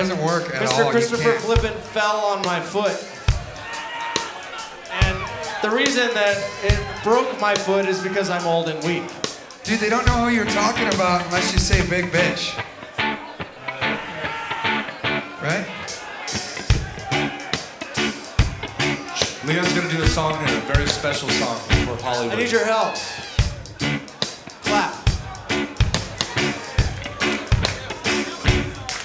doesn't work at Mr. all. Christopher Flippin fell on my foot. And the reason that it broke my foot is because I'm old and weak. Dude, they don't know who you're talking about unless you say big bitch. Right? Leon's gonna do a song here, a very special song for Hollywood. I need your help.